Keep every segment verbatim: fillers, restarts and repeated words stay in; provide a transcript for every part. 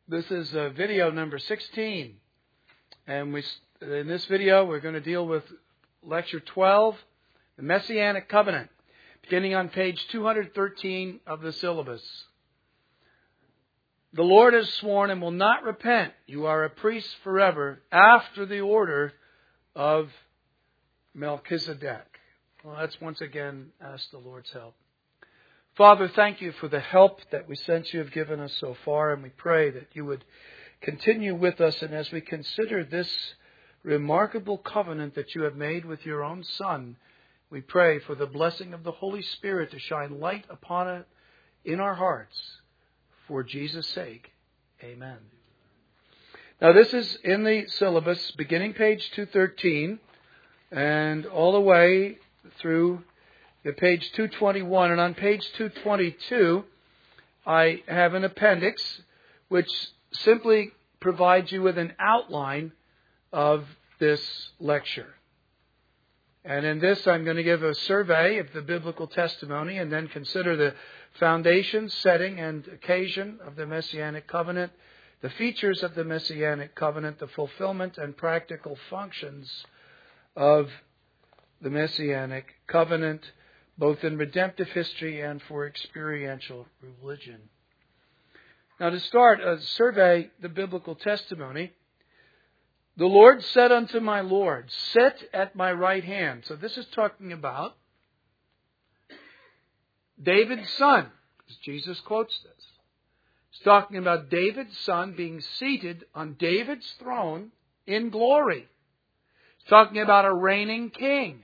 This is uh, video number sixteen. And we, in this video, we're going to deal with lecture twelve, the Messianic Covenant, beginning on page two hundred thirteen of the syllabus. The Lord has sworn and will not repent. You are a priest forever after the order of Melchizedek. Well, let's once again ask the Lord's help. Father, thank you for the help that we sense you have given us so far, and we pray that you would continue with us. And as we consider this remarkable covenant that you have made with your own Son, we pray for the blessing of the Holy Spirit to shine light upon it in our hearts. For Jesus' sake, amen. Now this is in the syllabus, beginning page two thirteen, and all the way through the page two twenty-one. And on page two twenty-two, I have an appendix which simply provides you with an outline of this lecture. And in this, I'm going to give a survey of the biblical testimony and then consider the foundation, setting, and occasion of the Messianic Covenant, the features of the Messianic Covenant, the fulfillment and practical functions of the Messianic Covenant, both in redemptive history and for experiential religion. Now, to start, uh, survey the biblical testimony. The Lord said unto my Lord, sit at my right hand. So this is talking about David's son, as Jesus quotes this. It's talking about David's son being seated on David's throne in glory. It's talking about a reigning king.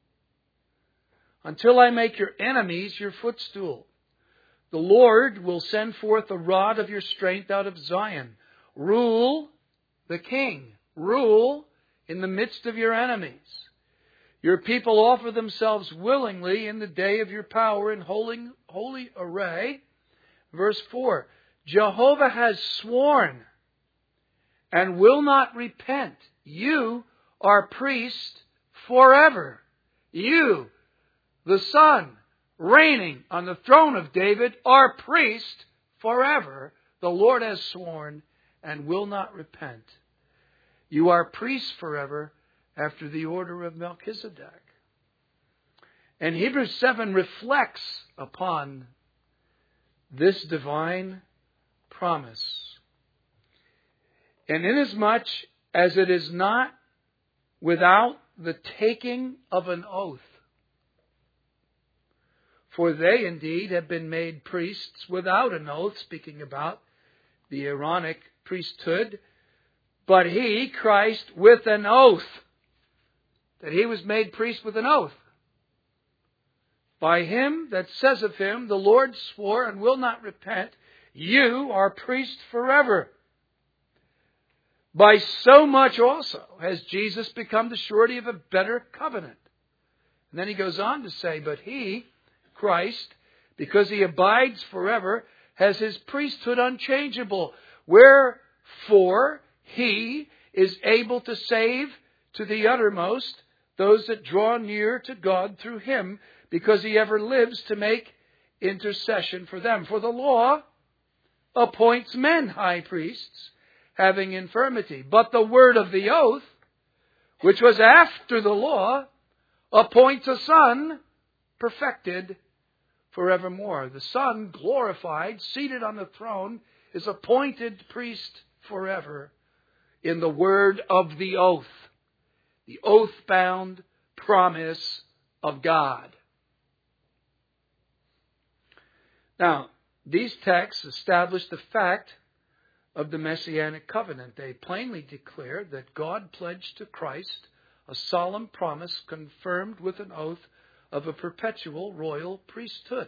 Until I make your enemies your footstool. The Lord will send forth the rod of your strength out of Zion. Rule, the king. Rule in the midst of your enemies. Your people offer themselves willingly in the day of your power in holy, holy array. Verse four. Jehovah has sworn and will not repent. You are priest forever. You, the Son, reigning on the throne of David, are priest forever. The Lord has sworn and will not repent. You are priests forever after the order of Melchizedek. And Hebrews seven reflects upon this divine promise. And inasmuch as it is not without the taking of an oath, for they indeed have been made priests without an oath, speaking about the Aaronic priesthood, but he, Christ, with an oath, that he was made priest with an oath. By him that says of him, the Lord swore and will not repent, you are priest forever. By so much also has Jesus become the surety of a better covenant. And then he goes on to say, but he, Christ, because he abides forever, has his priesthood unchangeable. Wherefore he is able to save to the uttermost those that draw near to God through him, because he ever lives to make intercession for them. For the law appoints men high priests, having infirmity. But the word of the oath, which was after the law, appoints a son perfected forevermore. The Son, glorified, seated on the throne, is appointed priest forever in the word of the oath, the oath-bound promise of God. Now, these texts establish the fact of the Messianic covenant. They plainly declare that God pledged to Christ a solemn promise confirmed with an oath of a perpetual royal priesthood.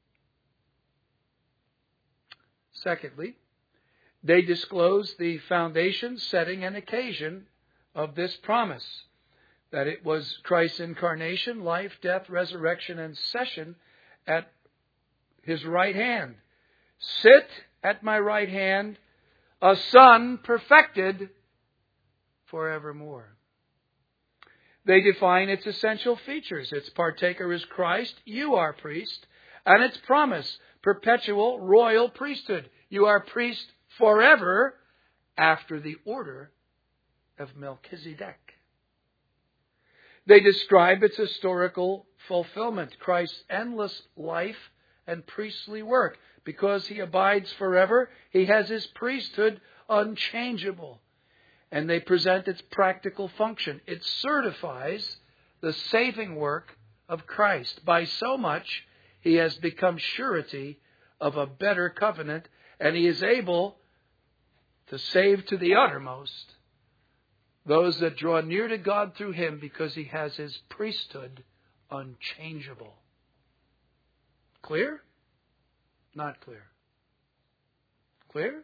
Secondly, they disclose the foundation, setting, and occasion of this promise. That it was Christ's incarnation, life, death, resurrection, and session at his right hand. Sit at my right hand, a Son perfected forevermore. They define its essential features. Its partaker is Christ. You are priest. And its promise, perpetual royal priesthood. You are priest forever after the order of Melchizedek. They describe its historical fulfillment, Christ's endless life and priestly work. Because He abides forever, He has His priesthood unchangeable. And they present its practical function. It certifies the saving work of Christ. By so much, He has become surety of a better covenant, and He is able to save to the uttermost those that draw near to God through Him, because He has His priesthood unchangeable. Clear? Not clear. Clear?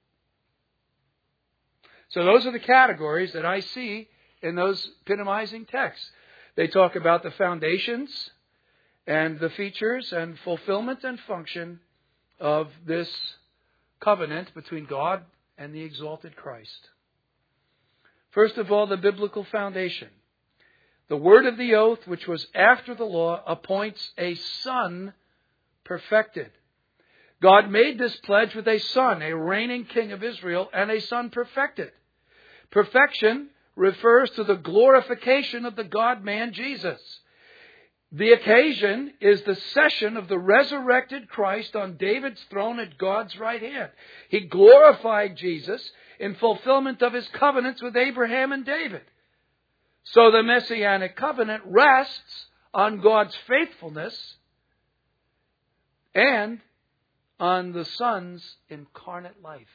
So those are the categories that I see in those epitomizing texts. They talk about the foundations and the features and fulfillment and function of this covenant between God and the exalted Christ. First of all, the biblical foundation. The word of the oath, which was after the law, appoints a son perfected. God made this pledge with a son, a reigning king of Israel, and a son perfected. Perfection refers to the glorification of the God-man Jesus. The occasion is the session of the resurrected Christ on David's throne at God's right hand. He glorified Jesus in fulfillment of His covenants with Abraham and David. So the Messianic covenant rests on God's faithfulness and on the Son's incarnate life.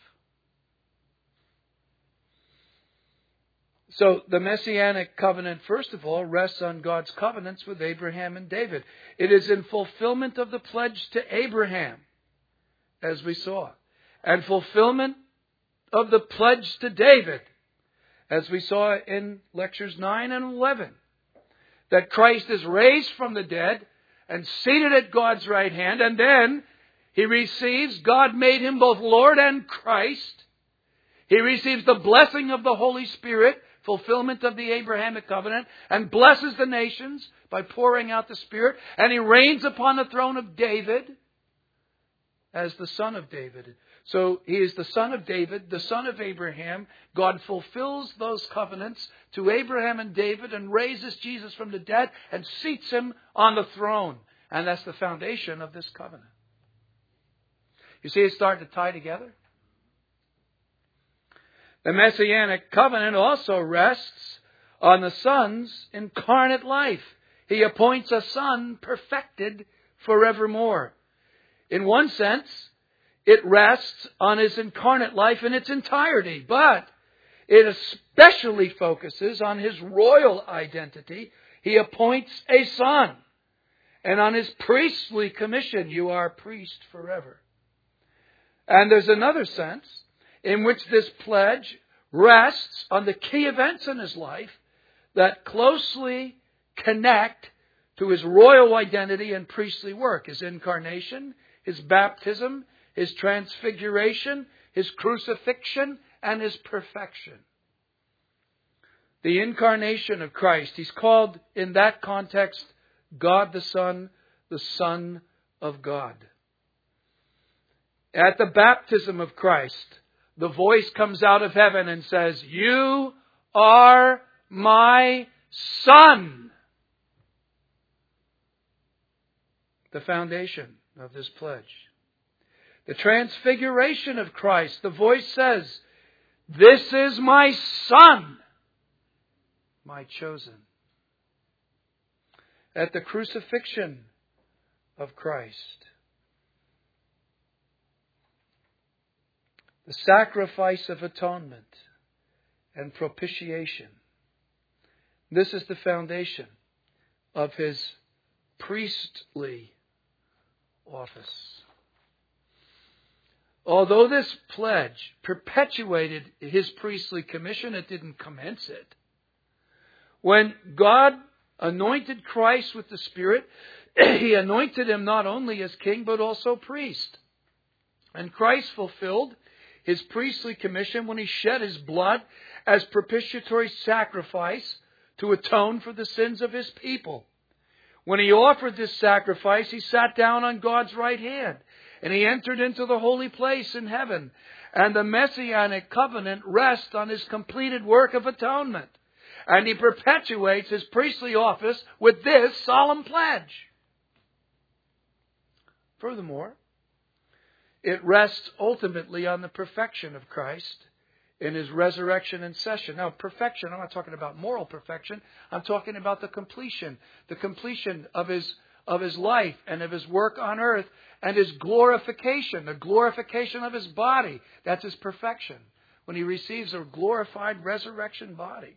So the Messianic covenant, first of all, rests on God's covenants with Abraham and David. It is in fulfillment of the pledge to Abraham, as we saw, and fulfillment of the pledge to David, as we saw in lectures nine and eleven, that Christ is raised from the dead and seated at God's right hand, and then He receives, God made Him both Lord and Christ. He receives the blessing of the Holy Spirit, fulfillment of the Abrahamic covenant, and blesses the nations by pouring out the Spirit. And He reigns upon the throne of David as the son of David. So He is the son of David, the son of Abraham. God fulfills those covenants to Abraham and David and raises Jesus from the dead and seats Him on the throne. And that's the foundation of this covenant. You see it's starting to tie together? The Messianic covenant also rests on the Son's incarnate life. He appoints a Son perfected forevermore. In one sense, it rests on His incarnate life in its entirety, but it especially focuses on His royal identity. He appoints a Son. And on His priestly commission, you are a priest forever. And there's another sense in which this pledge rests on the key events in His life that closely connect to His royal identity and priestly work. His incarnation, His baptism, His transfiguration, His crucifixion, and His perfection. The incarnation of Christ, He's called in that context God the Son, the Son of God. At the baptism of Christ, the voice comes out of heaven and says, "You are my Son." The foundation of this pledge. The transfiguration of Christ, the voice says, "This is my Son, my chosen." At the crucifixion of Christ, the sacrifice of atonement and propitiation. This is the foundation of His priestly office. Although this pledge perpetuated His priestly commission, it didn't commence it. When God anointed Christ with the Spirit, He anointed Him not only as king, but also priest. And Christ fulfilled His priestly commission when He shed His blood as propitiatory sacrifice to atone for the sins of His people. When He offered this sacrifice, He sat down on God's right hand. and He entered into the holy place in heaven. And the Messianic covenant rests on His completed work of atonement. And He perpetuates His priestly office with this solemn pledge. Furthermore, it rests ultimately on the perfection of Christ in His resurrection and session. Now, perfection, I'm not talking about moral perfection. I'm talking about the completion. The completion of His, of His life and of His work on earth and His glorification, the glorification of His body. That's His perfection, when He receives a glorified resurrection body.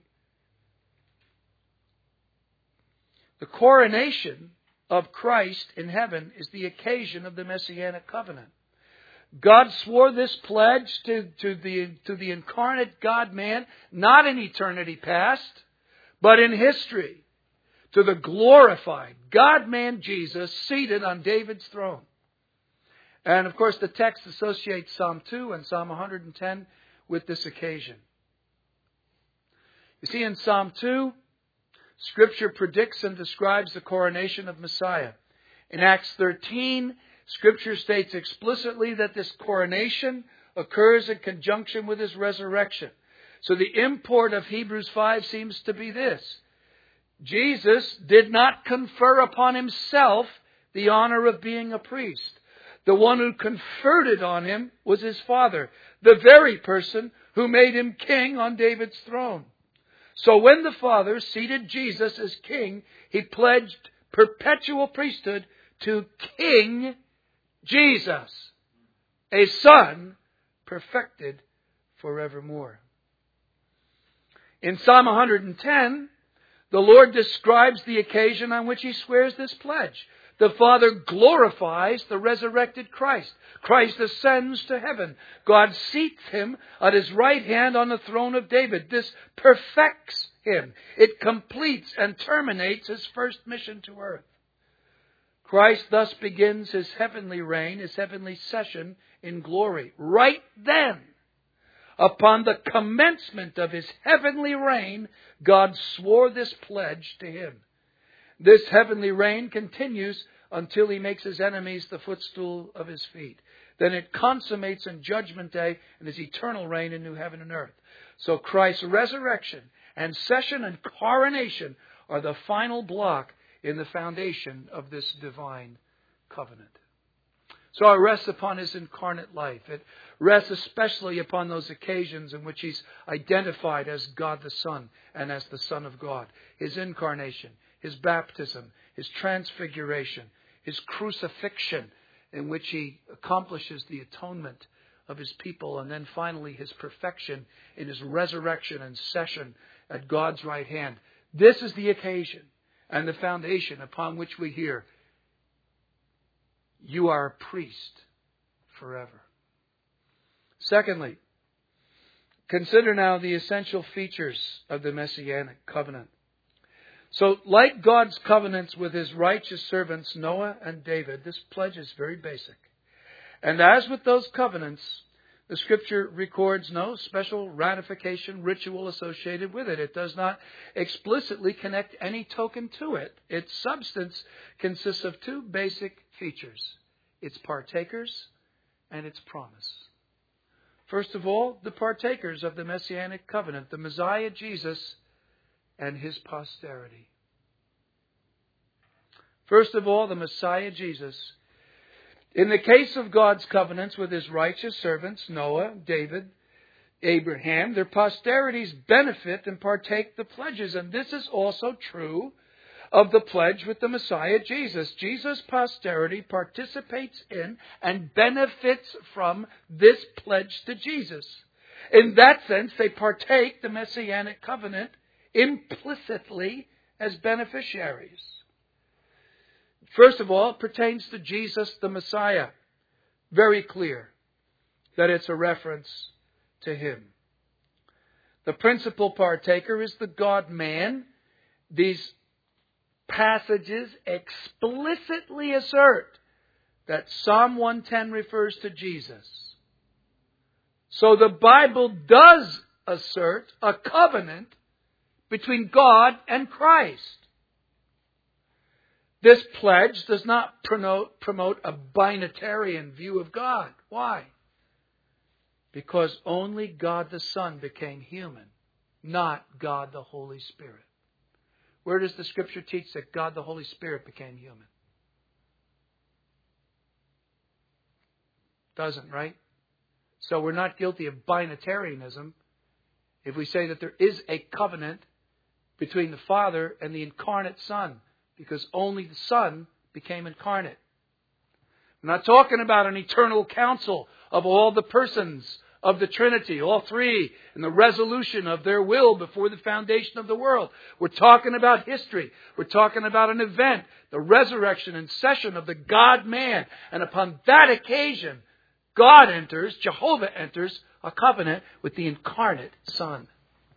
The coronation of Christ in heaven is the occasion of the Messianic covenant. God swore this pledge to, to, the, to the incarnate God-man, not in eternity past, but in history, to the glorified God-man Jesus seated on David's throne. And of course the text associates Psalm two and Psalm one hundred ten with this occasion. You see, in Psalm two, Scripture predicts and describes the coronation of Messiah. In Acts thirteen, Scripture states explicitly that this coronation occurs in conjunction with His resurrection. So the import of Hebrews five seems to be this: Jesus did not confer upon Himself the honor of being a priest. The one who conferred it on Him was His Father, the very person who made Him king on David's throne. So when the Father seated Jesus as king, He pledged perpetual priesthood to King Jesus, a Son perfected forevermore. In Psalm one hundred ten, the Lord describes the occasion on which He swears this pledge. The Father glorifies the resurrected Christ. Christ ascends to heaven. God seats Him at His right hand on the throne of David. This perfects Him. It completes and terminates His first mission to earth. Christ thus begins His heavenly reign, His heavenly session in glory. Right then, upon the commencement of His heavenly reign, God swore this pledge to Him. This heavenly reign continues until He makes His enemies the footstool of His feet. Then it consummates in Judgment Day in His eternal reign in new heaven and earth. So Christ's resurrection and session and coronation are the final block in the foundation of this divine covenant. So it rests upon His incarnate life. It rests especially upon those occasions in which He's identified as God the Son and as the Son of God. His incarnation, His baptism, His transfiguration, His crucifixion, in which He accomplishes the atonement of His people, and then finally His perfection in His resurrection and session at God's right hand. This is the occasion and the foundation upon which we hear, "You are a priest forever." Secondly, consider now the essential features of the Messianic covenant. So, like God's covenants with His righteous servants Noah and David, this pledge is very basic. And as with those covenants, the Scripture records no special ratification ritual associated with it. It does not explicitly connect any token to it. Its substance consists of two basic features: its partakers and its promise. First of all, the partakers of the Messianic covenant, the Messiah Jesus and His posterity. First of all, the Messiah Jesus. In the case of God's covenants with His righteous servants, Noah, David, Abraham, their posterities benefit and partake the pledges. And this is also true of the pledge with the Messiah Jesus. Jesus' posterity participates in and benefits from this pledge to Jesus. In that sense, they partake the Messianic covenant implicitly as beneficiaries. First of all, it pertains to Jesus the Messiah. Very clear that it's a reference to Him. The principal partaker is the God-man. These passages explicitly assert that Psalm one ten refers to Jesus. So the Bible does assert a covenant between God and Christ. This pledge does not promote, promote a binatarian view of God. Why? Because only God the Son became human, not God the Holy Spirit. Where does the Scripture teach that God the Holy Spirit became human? Doesn't, right? So we're not guilty of binatarianism if we say that there is a covenant between the Father and the incarnate Son, because only the Son became incarnate. I'm not talking about an eternal council of all the persons of the Trinity, all three, and the resolution of their will before the foundation of the world. We're talking about history. We're talking about an event, the resurrection and session of the God-man. And upon that occasion, God enters, Jehovah enters, a covenant with the incarnate Son.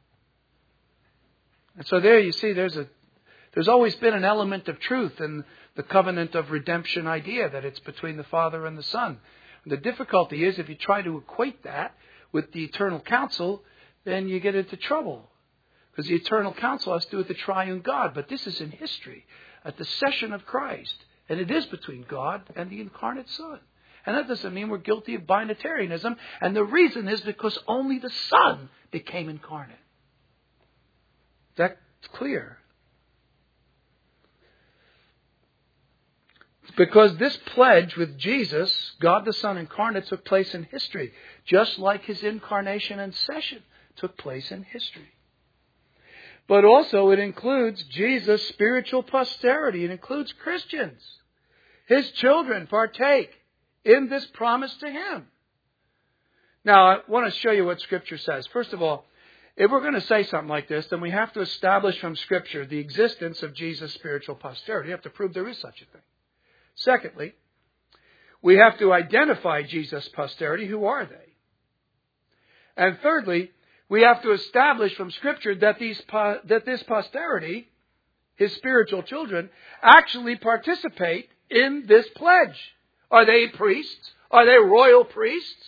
And so there you see there's a there's always been an element of truth in the covenant of redemption idea, that it's between the Father and the Son. The difficulty is if you try to equate that with the eternal counsel, then you get into trouble. Because the eternal counsel has to do with the triune God. But this is in history, at the session of Christ. And it is between God and the incarnate Son. And that doesn't mean we're guilty of binatarianism. And the reason is because only the Son became incarnate. That's clear. Because this pledge with Jesus, God the Son incarnate, took place in history, just like His incarnation and session took place in history. But also it includes Jesus' spiritual posterity. It includes Christians. His children partake in this promise to Him. Now, I want to show you what Scripture says. First of all, if we're going to say something like this, then we have to establish from Scripture the existence of Jesus' spiritual posterity. You have to prove there is such a thing. Secondly, we have to identify Jesus' posterity. Who are they? And thirdly, we have to establish from Scripture that these that this posterity, His spiritual children, actually participate in this pledge. Are they priests? Are they royal priests?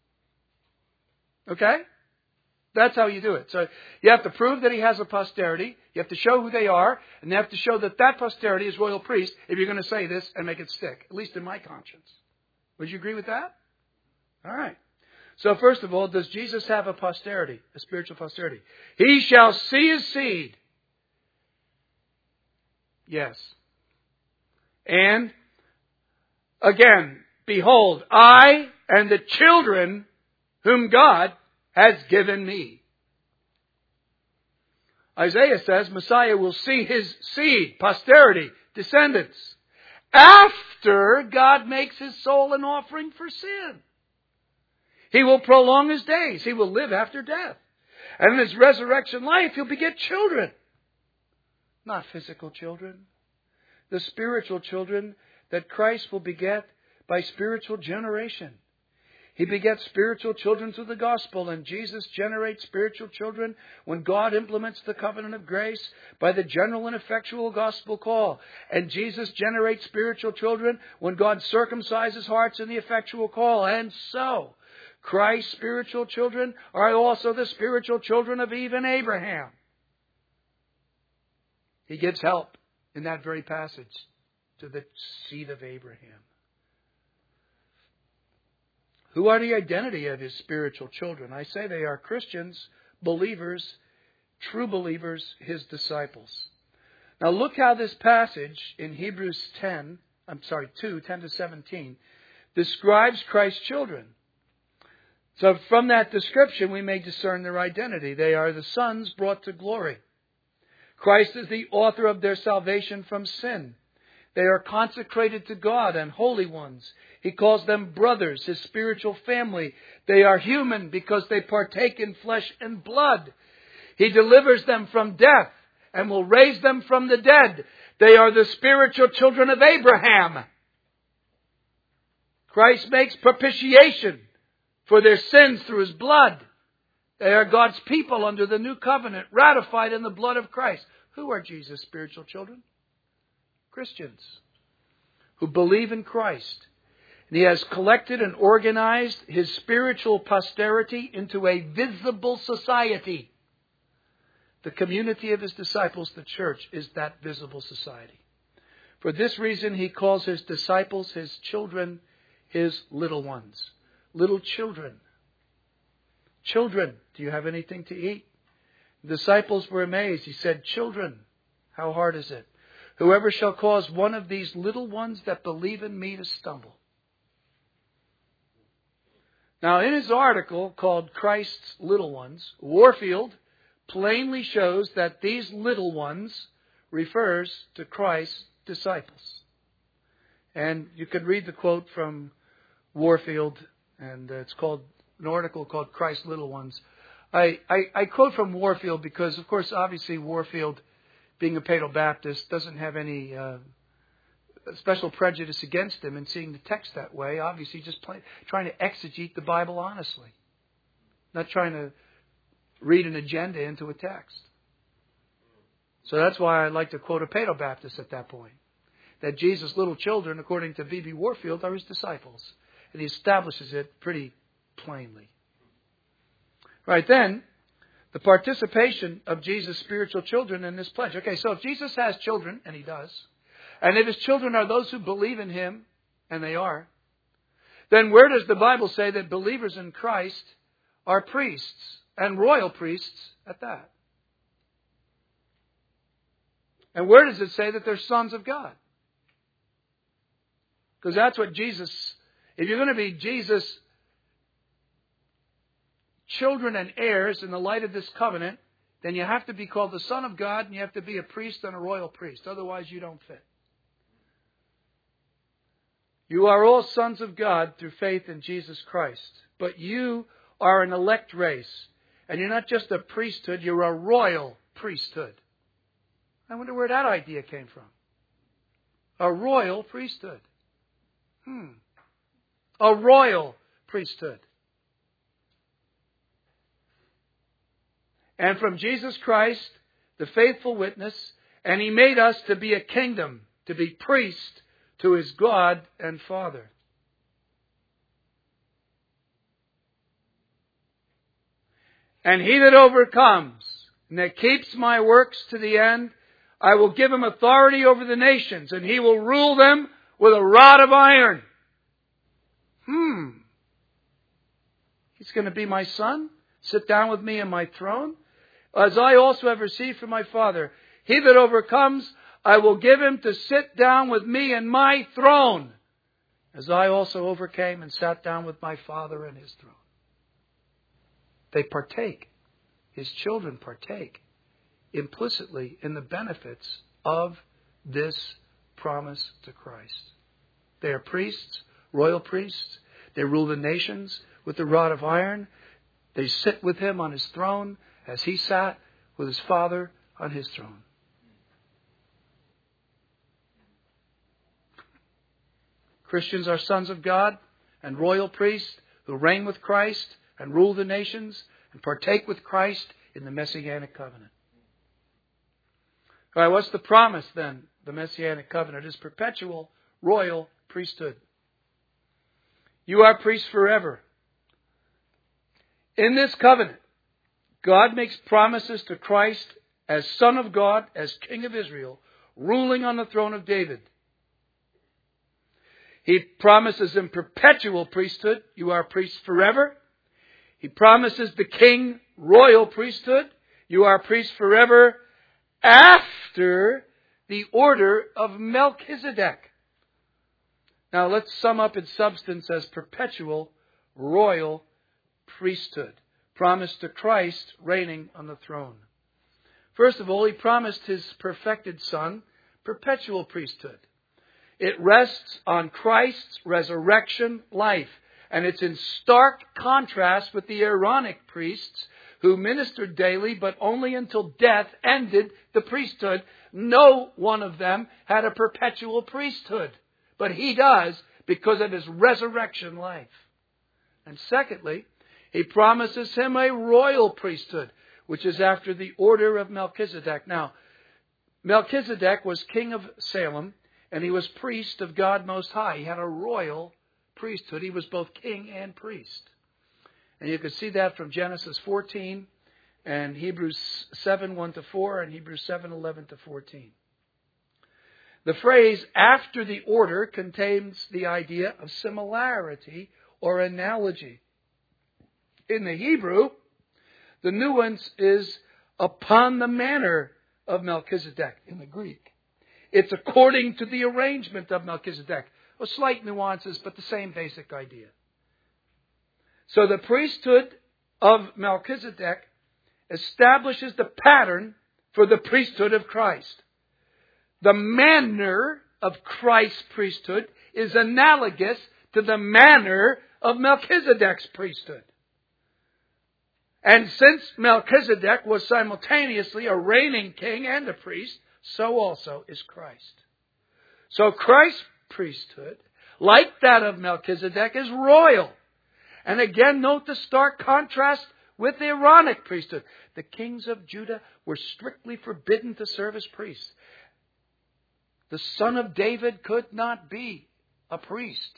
Okay? That's how you do it. So you have to prove that He has a posterity. You have to show who they are. And you have to show that that posterity is royal priests if you're going to say this and make it stick. At least in my conscience. Would you agree with that? All right. So first of all, does Jesus have a posterity? A spiritual posterity? He shall see His seed. Yes. And again, behold, I and the children whom God has given me. Isaiah says Messiah will see His seed, posterity, descendants, after God makes His soul an offering for sin. He will prolong His days. He will live after death. And in His resurrection life, He'll beget children. Not physical children. The spiritual children that Christ will beget by spiritual generation. He begets spiritual children through the gospel, and Jesus generates spiritual children when God implements the covenant of grace by the general and effectual gospel call. And Jesus generates spiritual children when God circumcises hearts in the effectual call. And so, Christ's spiritual children are also the spiritual children of Eve and Abraham. He gives help in that very passage to the seed of Abraham. Who are the identity of His spiritual children? I say they are Christians, believers, true believers, His disciples. Now look how this passage in Hebrews ten, I'm sorry, two, ten to seventeen, describes Christ's children. So from that description we may discern their identity. They are the sons brought to glory. Christ is the author of their salvation from sin. They are consecrated to God and holy ones. He calls them brothers, His spiritual family. They are human because they partake in flesh and blood. He delivers them from death and will raise them from the dead. They are the spiritual children of Abraham. Christ makes propitiation for their sins through His blood. They are God's people under the new covenant, ratified in the blood of Christ. Who are Jesus' spiritual children? Christians who believe in Christ. And He has collected and organized His spiritual posterity into a visible society. The community of His disciples, the church, is that visible society. For this reason he calls his disciples, his children, his little ones. Little children. Children, do you have anything to eat? The disciples were amazed. He said, children, how hard is it? Whoever shall cause one of these little ones that believe in me to stumble. Now, in his article called Christ's Little Ones, Warfield plainly shows that these little ones refers to Christ's disciples. And you could read the quote from Warfield, and it's called an article called Christ's Little Ones. I, I, I quote from Warfield because, of course, obviously Warfield, being a Paedo Baptist, doesn't have any uh, special prejudice against him in seeing the text that way. Obviously, just play, trying to exegete the Bible honestly, not trying to read an agenda into a text. So that's why I like to quote a Paedo Baptist at that point, that Jesus' little children, according to V B Warfield, are his disciples. And he establishes it pretty plainly. Right then, the participation of Jesus' spiritual children in this pledge. Okay, so if Jesus has children, and he does, and if his children are those who believe in him, and they are, then where does the Bible say that believers in Christ are priests, and royal priests at that? And where does it say that they're sons of God? Because that's what Jesus, if you're going to be Jesus' children and heirs in the light of this covenant, then you have to be called the Son of God and you have to be a priest and a royal priest. Otherwise, you don't fit. You are all sons of God through faith in Jesus Christ. But you are an elect race. And you're not just a priesthood, you're a royal priesthood. I wonder where that idea came from. A royal priesthood. Hmm. A royal priesthood. And from Jesus Christ, the faithful witness, and he made us to be a kingdom, to be priests to his God and Father. And he that overcomes and that keeps my works to the end, I will give him authority over the nations, and he will rule them with a rod of iron. Hmm. He's going to be my son, sit down with me in my throne, as I also have received from my Father. He that overcomes, I will give him to sit down with me in my throne, as I also overcame and sat down with my Father in his throne. They partake. His children partake implicitly in the benefits of this promise to Christ. They are priests, royal priests. They rule the nations with the rod of iron. They sit with him on his throne as he sat with his Father on his throne. Christians are sons of God and royal priests who reign with Christ and rule the nations and partake with Christ in the Messianic covenant. All right, what's the promise then? The Messianic covenant is perpetual royal priesthood. You are priests forever. In this covenant, God makes promises to Christ as Son of God, as King of Israel, ruling on the throne of David. He promises him perpetual priesthood. You are priests forever. He promises the king royal priesthood. You are priests forever after the order of Melchizedek. Now let's sum up its substance as perpetual royal priesthood. Promised to Christ reigning on the throne. First of all, he promised his perfected Son perpetual priesthood. It rests on Christ's resurrection life. And it's in stark contrast with the Aaronic priests who ministered daily, but only until death ended the priesthood. No one of them had a perpetual priesthood. But he does because of his resurrection life. And secondly, he promises him a royal priesthood, which is after the order of Melchizedek. Now, Melchizedek was king of Salem, and he was priest of God Most High. He had a royal priesthood. He was both king and priest. And you can see that from Genesis fourteen and Hebrews seven, one to four, and Hebrews seven, eleven to fourteen. The phrase after the order contains the idea of similarity or analogy. In the Hebrew, the nuance is upon the manner of Melchizedek in the Greek. It's according to the arrangement of Melchizedek. Well, slight nuances, but the same basic idea. So the priesthood of Melchizedek establishes the pattern for the priesthood of Christ. The manner of Christ's priesthood is analogous to the manner of Melchizedek's priesthood. And since Melchizedek was simultaneously a reigning king and a priest, so also is Christ. So Christ's priesthood, like that of Melchizedek, is royal. And again, note the stark contrast with the Aaronic priesthood. The kings of Judah were strictly forbidden to serve as priests. The son of David could not be a priest.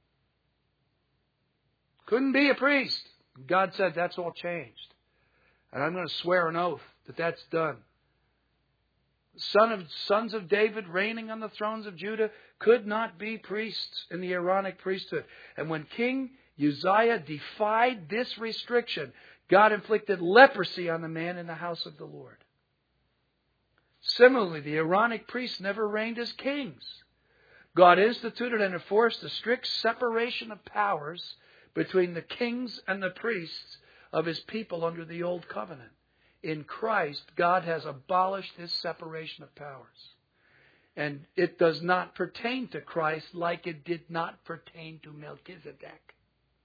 Couldn't be a priest. God said that's all changed. And I'm going to swear an oath that that's done. Son of sons of David reigning on the thrones of Judah could not be priests in the Aaronic priesthood. And when King Uzziah defied this restriction, God inflicted leprosy on the man in the house of the Lord. Similarly, the Aaronic priests never reigned as kings. God instituted and enforced a strict separation of powers between the kings and the priests of His people under the Old Covenant. In Christ, God has abolished His separation of powers. And it does not pertain to Christ like it did not pertain to Melchizedek.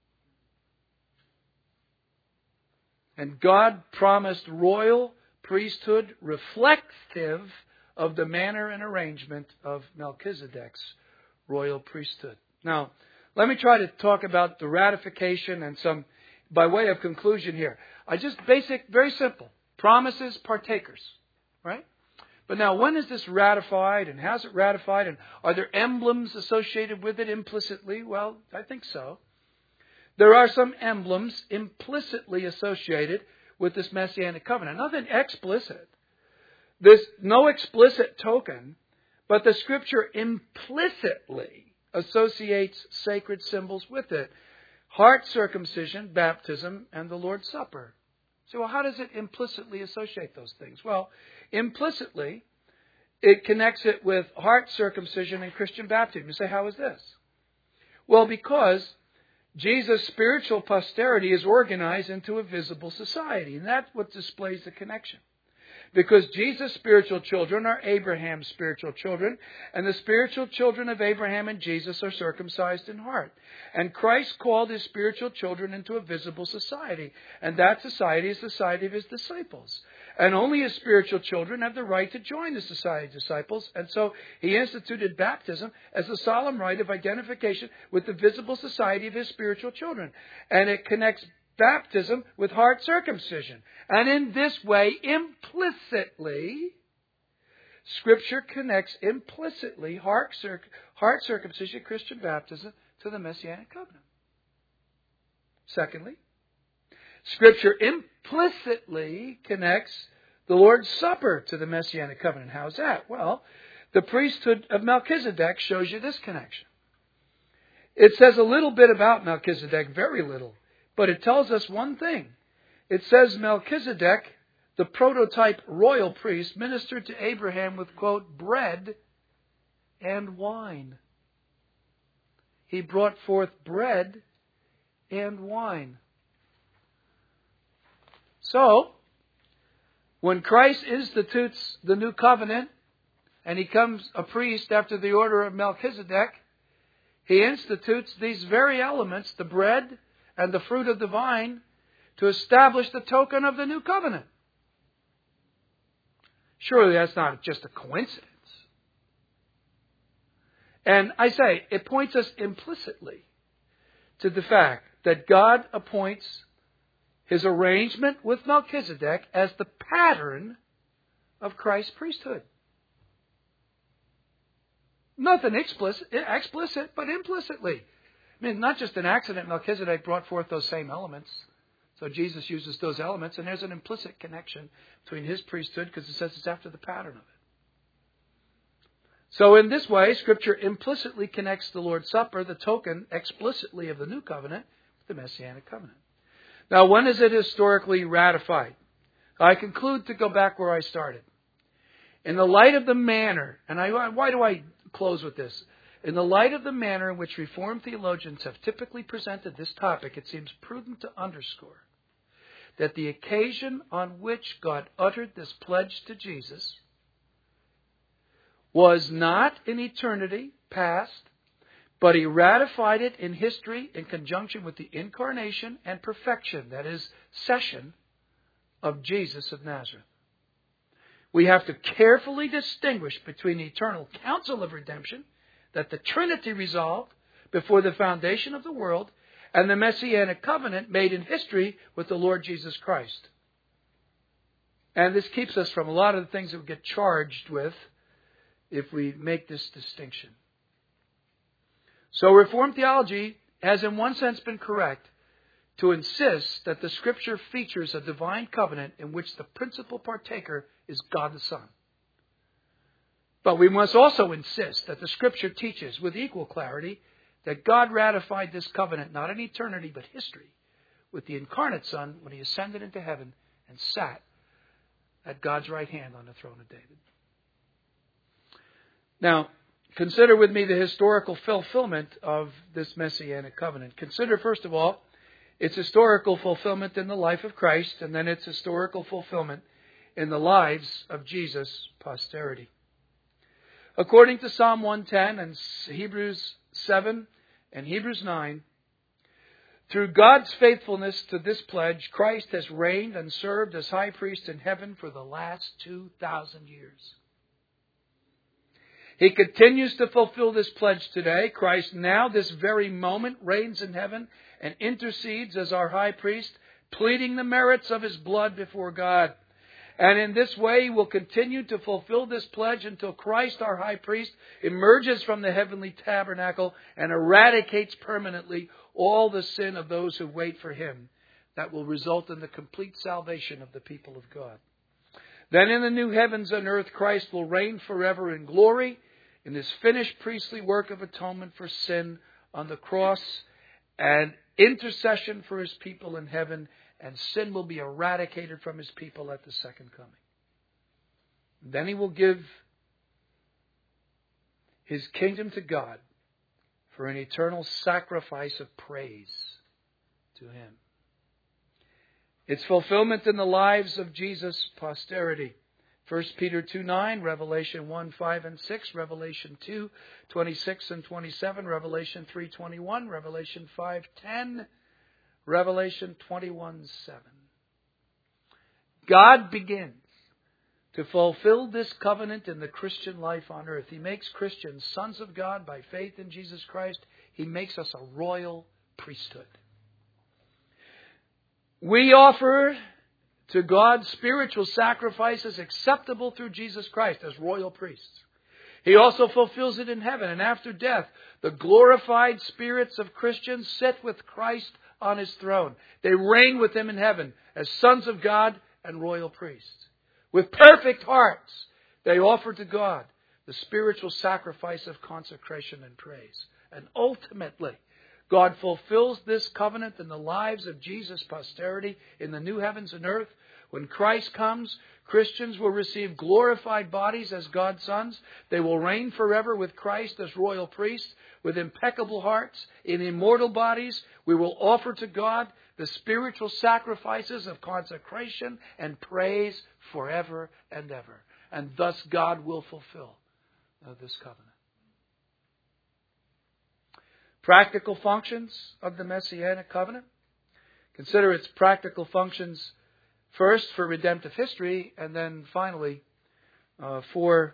And God promised royal priesthood reflective of the manner and arrangement of Melchizedek's royal priesthood. Now, let me try to talk about the ratification and some, by way of conclusion here. I just basic, very simple. Promises, partakers. Right? But now, when is this ratified and how's it ratified? And are there emblems associated with it implicitly? Well, I think so. There are some emblems implicitly associated with this Messianic covenant. Nothing explicit. There's no explicit token, but the Scripture implicitly associates sacred symbols with it. Heart circumcision, baptism, and the Lord's Supper. So, well, how does it implicitly associate those things? Well, implicitly, it connects it with heart circumcision and Christian baptism. You say, how is this? Well, because Jesus' spiritual posterity is organized into a visible society. And that's what displays the connection. Because Jesus' spiritual children are Abraham's spiritual children. And the spiritual children of Abraham and Jesus are circumcised in heart. And Christ called His spiritual children into a visible society. And that society is the society of His disciples. And only His spiritual children have the right to join the society of disciples. And so He instituted baptism as a solemn rite of identification with the visible society of His spiritual children. And it connects baptism with heart circumcision. And in this way, implicitly, Scripture connects implicitly heart, circ- heart circumcision, Christian baptism, to the Messianic covenant. Secondly, Scripture implicitly connects the Lord's Supper to the Messianic covenant. How's that? Well, the priesthood of Melchizedek shows you this connection. It says a little bit about Melchizedek, very little, but it tells us one thing. It says Melchizedek, the prototype royal priest, ministered to Abraham with, quote, bread and wine. He brought forth bread and wine. So, when Christ institutes the new covenant and He comes a priest after the order of Melchizedek, He institutes these very elements, the bread and the fruit of the vine, to establish the token of the new covenant. Surely that's not just a coincidence. And I say, it points us implicitly to the fact that God appoints His arrangement with Melchizedek as the pattern of Christ's priesthood. Nothing explicit, explicit, but implicitly. I mean, not just an accident Melchizedek brought forth those same elements. So Jesus uses those elements, and there's an implicit connection between His priesthood, because it says it's after the pattern of it. So in this way, Scripture implicitly connects the Lord's Supper, the token explicitly of the New Covenant, with the Messianic Covenant. Now, when is it historically ratified? I conclude to go back where I started. In the light of the manner, and I, why do I close with this? In the light of the manner in which Reformed theologians have typically presented this topic, it seems prudent to underscore that the occasion on which God uttered this pledge to Jesus was not in eternity past, but He ratified it in history in conjunction with the incarnation and perfection, that is, session of Jesus of Nazareth. We have to carefully distinguish between the eternal counsel of redemption that the Trinity resolved before the foundation of the world and the Messianic covenant made in history with the Lord Jesus Christ. And this keeps us from a lot of the things that we get charged with if we make this distinction. So Reformed theology has in one sense been correct to insist that the Scripture features a divine covenant in which the principal partaker is God the Son. But we must also insist that the Scripture teaches with equal clarity that God ratified this covenant not in eternity but history with the incarnate Son when He ascended into heaven and sat at God's right hand on the throne of David. Now, consider with me the historical fulfillment of this Messianic covenant. Consider, first of all, its historical fulfillment in the life of Christ, and then its historical fulfillment in the lives of Jesus' posterity. According to Psalm one ten and Hebrews seven and Hebrews nine, through God's faithfulness to this pledge, Christ has reigned and served as high priest in heaven for the last two thousand years. He continues to fulfill this pledge today. Christ now, this very moment, reigns in heaven and intercedes as our high priest, pleading the merits of His blood before God. And in this way, He will continue to fulfill this pledge until Christ, our high priest, emerges from the heavenly tabernacle and eradicates permanently all the sin of those who wait for Him. That will result in the complete salvation of the people of God. Then in the new heavens and earth, Christ will reign forever in glory in His finished priestly work of atonement for sin on the cross and intercession for His people in heaven, and sin will be eradicated from His people at the second coming. Then He will give His kingdom to God for an eternal sacrifice of praise to Him. Its fulfillment in the lives of Jesus' posterity. First Peter two nine, Revelation one five and six, Revelation two twenty-six and twenty-seven, Revelation three twenty-one, Revelation five ten, Revelation twenty-one seven. God begins to fulfill this covenant in the Christian life on earth. He makes Christians sons of God by faith in Jesus Christ. He makes us a royal priesthood. We offer to God spiritual sacrifices acceptable through Jesus Christ as royal priests. He also fulfills it in heaven. And after death, the glorified spirits of Christians sit with Christ on His throne. They reign with Him in heaven as sons of God and royal priests. With perfect hearts, they offer to God the spiritual sacrifice of consecration and praise. And ultimately, God fulfills this covenant in the lives of Jesus' posterity in the new heavens and earth. When Christ comes, Christians will receive glorified bodies as God's sons. They will reign forever with Christ as royal priests with impeccable hearts. In immortal bodies, we will offer to God the spiritual sacrifices of consecration and praise forever and ever. And thus God will fulfill uh, this covenant. Practical functions of the Messianic covenant. Consider its practical functions first for redemptive history, and then finally uh, for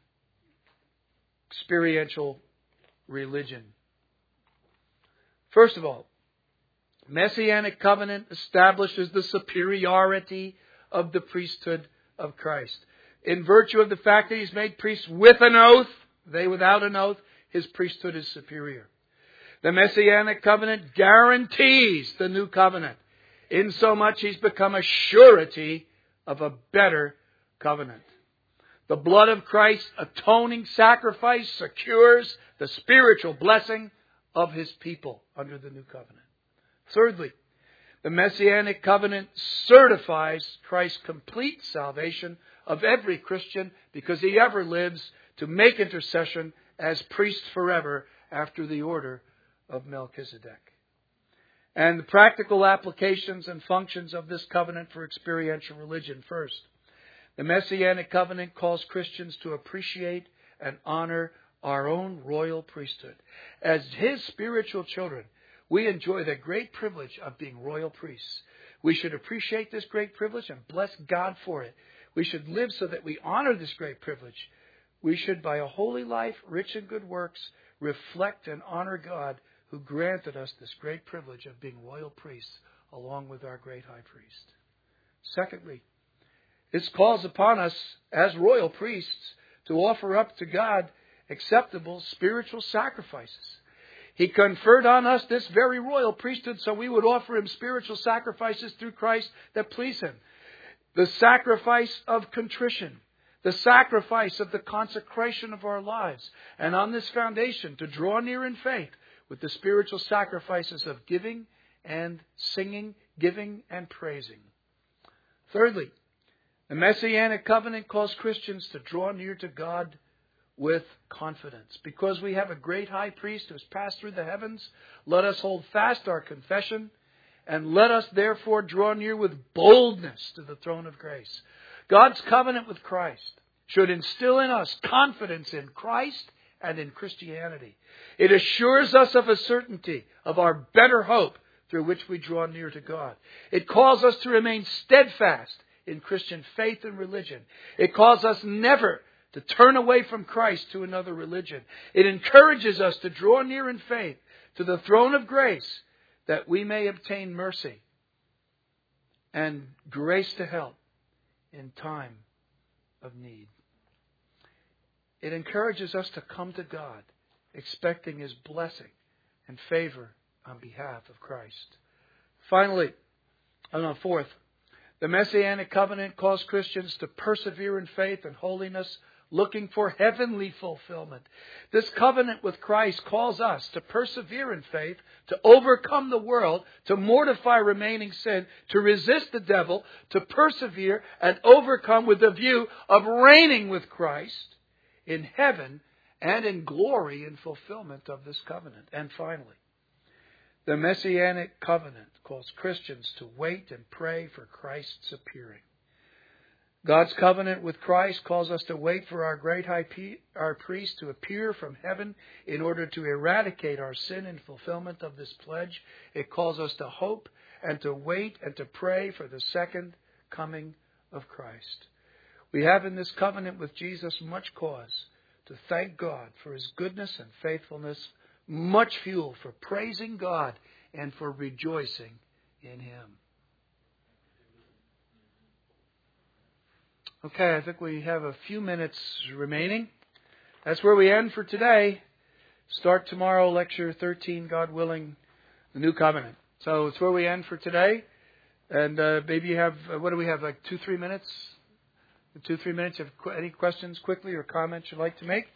experiential religion. First of all, Messianic covenant establishes the superiority of the priesthood of Christ. In virtue of the fact that He's made priests with an oath, they without an oath, His priesthood is superior. The Messianic covenant guarantees the new covenant, insomuch He's become a surety of a better covenant. The blood of Christ's atoning sacrifice secures the spiritual blessing of His people under the new covenant. Thirdly, the Messianic covenant certifies Christ's complete salvation of every Christian because He ever lives to make intercession as priest forever after the order of Melchizedek. And the practical applications and functions of this covenant for experiential religion. First, the Messianic covenant calls Christians to appreciate and honor our own royal priesthood. As His spiritual children, we enjoy the great privilege of being royal priests. We should appreciate this great privilege and bless God for it. We should live so that we honor this great privilege. We should, by a holy life, rich in good works, reflect and honor God who granted us this great privilege of being royal priests along with our great high priest. Secondly, this calls upon us as royal priests to offer up to God acceptable spiritual sacrifices. He conferred on us this very royal priesthood so we would offer Him spiritual sacrifices through Christ that please Him. The sacrifice of contrition, the sacrifice of the consecration of our lives, and on this foundation to draw near in faith with the spiritual sacrifices of giving and singing, giving and praising. Thirdly, the Messianic covenant calls Christians to draw near to God with confidence. Because we have a great high priest who has passed through the heavens, let us hold fast our confession, and let us therefore draw near with boldness to the throne of grace. God's covenant with Christ should instill in us confidence in Christ and in Christianity. It assures us of a certainty of our better hope through which we draw near to God. It calls us to remain steadfast in Christian faith and religion. It calls us never to turn away from Christ to another religion. It encourages us to draw near in faith to the throne of grace that we may obtain mercy and grace to help in time of need. It encourages us to come to God expecting His blessing and favor on behalf of Christ. Finally, and on fourth, the Messianic covenant calls Christians to persevere in faith and holiness, looking for heavenly fulfillment. This covenant with Christ calls us to persevere in faith, to overcome the world, to mortify remaining sin, to resist the devil, to persevere and overcome with the view of reigning with Christ in heaven and in glory in fulfillment of this covenant. And finally, the Messianic covenant calls Christians to wait and pray for Christ's appearing. God's covenant with Christ calls us to wait for our great high our priest to appear from heaven in order to eradicate our sin in fulfillment of this pledge. It calls us to hope and to wait and to pray for the second coming of Christ. We have in this covenant with Jesus much cause to thank God for His goodness and faithfulness, much fuel for praising God and for rejoicing in Him. Okay, I think we have a few minutes remaining. That's where we end for today. Start tomorrow, lecture thirteen, God willing, the New Covenant. So it's where we end for today. And uh, maybe you have, uh, what do we have, like two, three minutes? Two, three minutes. You have qu- any questions quickly or comments you'd like to make?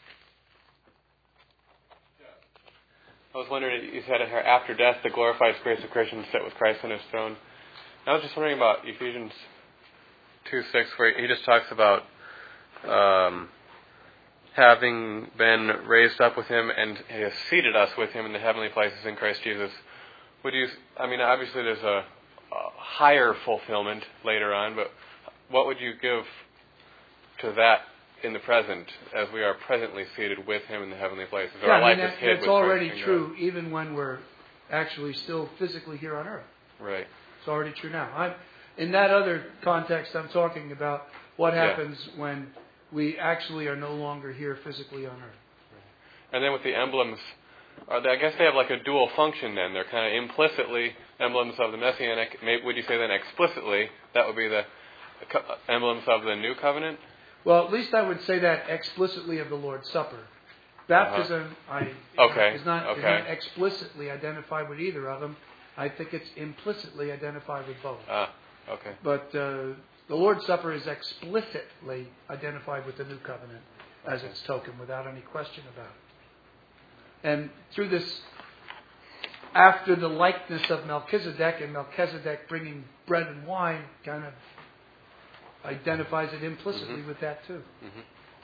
I was wondering, you said after death, the glorified spirits of Christians sit with Christ on His throne. I was just wondering about Ephesians two six, where he just talks about um, having been raised up with Him and He has seated us with Him in the heavenly places in Christ Jesus. Would you? I mean, obviously there's a, a higher fulfillment later on, but what would you give to that in the present, as we are presently seated with Him in the heavenly places? Yeah, Our I mean, life that, is hid that's with already Christ in true, God. even when we're actually still physically here on earth. Right. It's already true now. I'm, in that other context, I'm talking about what happens yeah. when we actually are no longer here physically on earth. Right. And then with the emblems, are they, I guess they have like a dual function then. They're kind of implicitly emblems of the Messianic. Maybe, would you say then explicitly that would be the emblems of the New Covenant? Well, at least I would say that explicitly of the Lord's Supper. Baptism uh-huh. I, okay. is, not, okay. is not explicitly identified with either of them. I think it's implicitly identified with both. Ah, okay. But uh, The Lord's Supper is explicitly identified with the New Covenant as Okay. its token, without any question about it. And through this, after the likeness of Melchizedek, and Melchizedek bringing bread and wine, kind of identifies it implicitly Mm-hmm. with that too. Mm-hmm.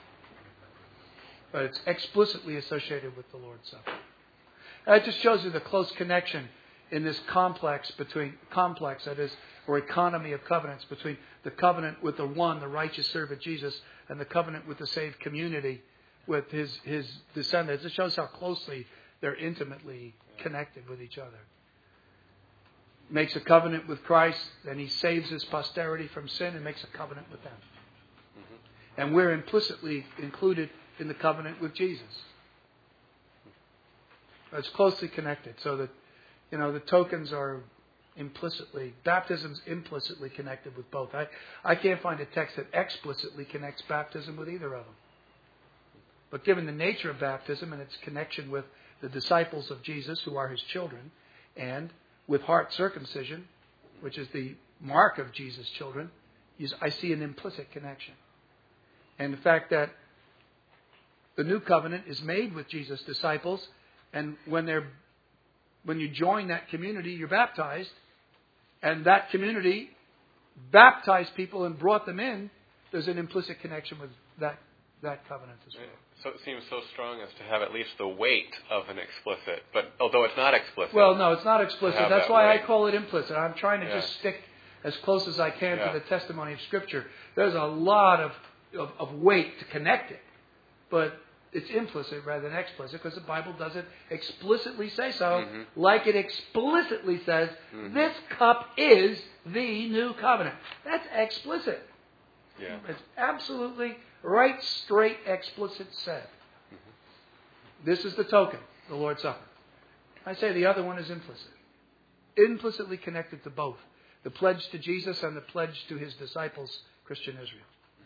But it's explicitly associated with the Lord's Supper. And it just shows you the close connection in this complex between complex that is, or economy of covenants between the covenant with the one, the righteous servant Jesus, and the covenant with the saved community with his his descendants. It shows how closely they're intimately connected with each other. Makes a covenant with Christ, and he saves his posterity from sin and makes a covenant with them. Mm-hmm. And we're implicitly included in the covenant with Jesus. It's closely connected, so that, you know, the tokens are implicitly, baptism's implicitly connected with both. I, I can't find a text that explicitly connects baptism with either of them. But given the nature of baptism and its connection with the disciples of Jesus, who are his children, and with heart circumcision, which is the mark of Jesus' children, I see an implicit connection. And the fact that the new covenant is made with Jesus' disciples, and when they're when you join that community, you're baptized, and that community baptized people and brought them in, there's an implicit connection with that that covenant as well. So it seems so strong as to have at least the weight of an explicit, but although it's not explicit. Well, no, it's not explicit. That's that why weight. I call it implicit. I'm trying to Yeah. just stick as close as I can Yeah. to the testimony of Scripture. There's a lot of, of, of weight to connect it, but it's implicit rather than explicit because the Bible doesn't explicitly say so, Mm-hmm. like it explicitly says, Mm-hmm. this cup is the new covenant. That's explicit. Yeah. It's absolutely right, straight, explicit said. Mm-hmm. This is the token, the Lord's Supper. I say the other one is implicit. Implicitly connected to both. The pledge to Jesus and the pledge to his disciples, Christian Israel.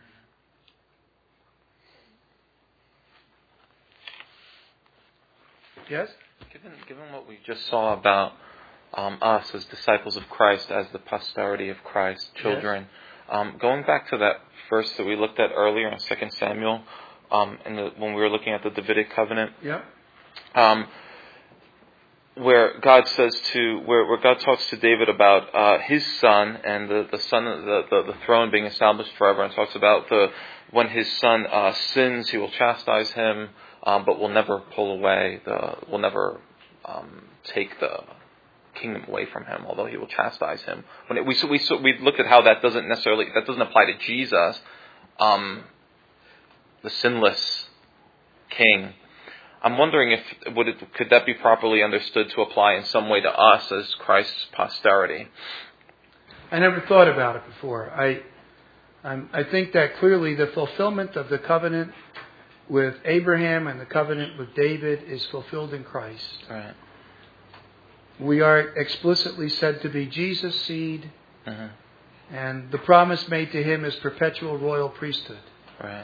Yes? Given, given what we just saw about um, us as disciples of Christ, as the posterity of Christ, children, yes. um, going back to that verse that we looked at earlier in Second Samuel, um, in the, when we were looking at the Davidic covenant, yeah. um, where God says to, where, where God talks to David about uh, his son and the the son, the, the the throne being established forever, and talks about the when his son uh, sins, he will chastise him. Um, but will never pull away the, will never um, take the kingdom away from him, although he will chastise him. When it, we so we so we looked at how that doesn't necessarily that doesn't apply to Jesus, um, the sinless King. I'm wondering if would it could that be properly understood to apply in some way to us as Christ's posterity? I never thought about it before. I I'm, I think that clearly the fulfillment of the covenant with Abraham and the covenant with David is fulfilled in Christ. Right. We are explicitly said to be Jesus' seed, Mm-hmm. and the promise made to him is perpetual royal priesthood. Right.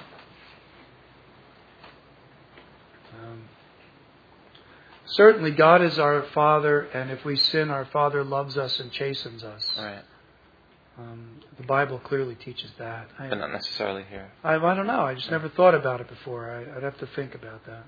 Um, certainly God is our Father, and if we sin, our Father loves us and chastens us. Right. Um, the Bible clearly teaches that. I, But not necessarily here. I, I don't know. I just never thought about it before. I, I'd have to think about that.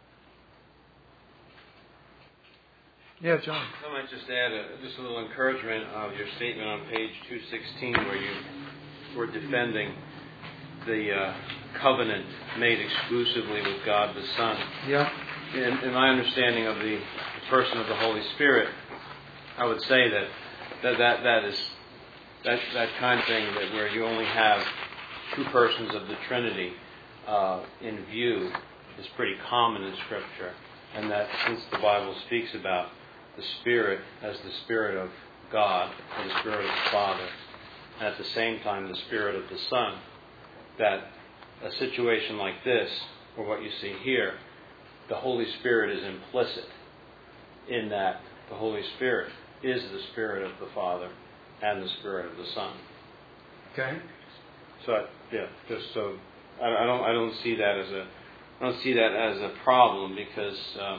Yeah, John. I might just add a, just a little encouragement of your statement on page two sixteen where you were defending the uh, covenant made exclusively with God the Son. Yeah. In, in my understanding of the person of the Holy Spirit, I would say that that, that, that is that, that kind of thing that where you only have two persons of the Trinity uh, in view is pretty common in Scripture. And that since the Bible speaks about the Spirit as the Spirit of God and the Spirit of the Father, and at the same time the Spirit of the Son, that a situation like this, or what you see here, the Holy Spirit is implicit in that the Holy Spirit is the Spirit of the Father and the Spirit of the Son. Okay. So I, yeah, just so I, I don't I don't see that as a I don't see that as a problem because um,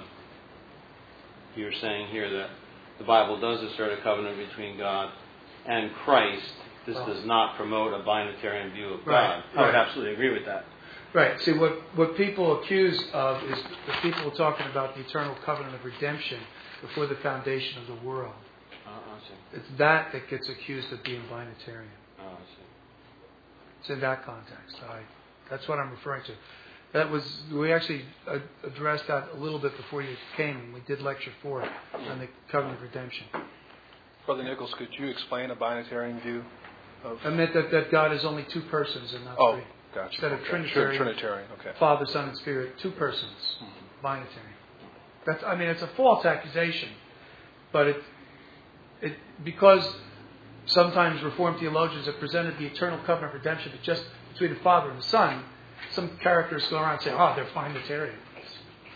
you're saying here that the Bible does assert a covenant between God and Christ, this well, does not promote a binatarian view of God. Right, I would right. absolutely agree with that. Right. See, what, what people accuse of is the people talking about the eternal covenant of redemption before the foundation of the world. Uh, I see. It's that that gets accused of being binatarian. Oh, I see. It's in that context. I, that's what I'm referring to. That was we actually uh, addressed that a little bit before you came. We did lecture four on the covenant of redemption. Brother Nichols, could you explain a binatarian view of? I meant that, that God is only two persons and not Oh, three. gotcha. Instead of okay. Trinitarian, Sure, Trinitarian. Okay. Father, Son, and Spirit, two persons, Mm-hmm. binatarian. That's I mean it's a false accusation, but it it because sometimes Reformed theologians have presented the eternal covenant of redemption just between the Father and the Son. Some characters go around and say, "Oh, they're binatarian."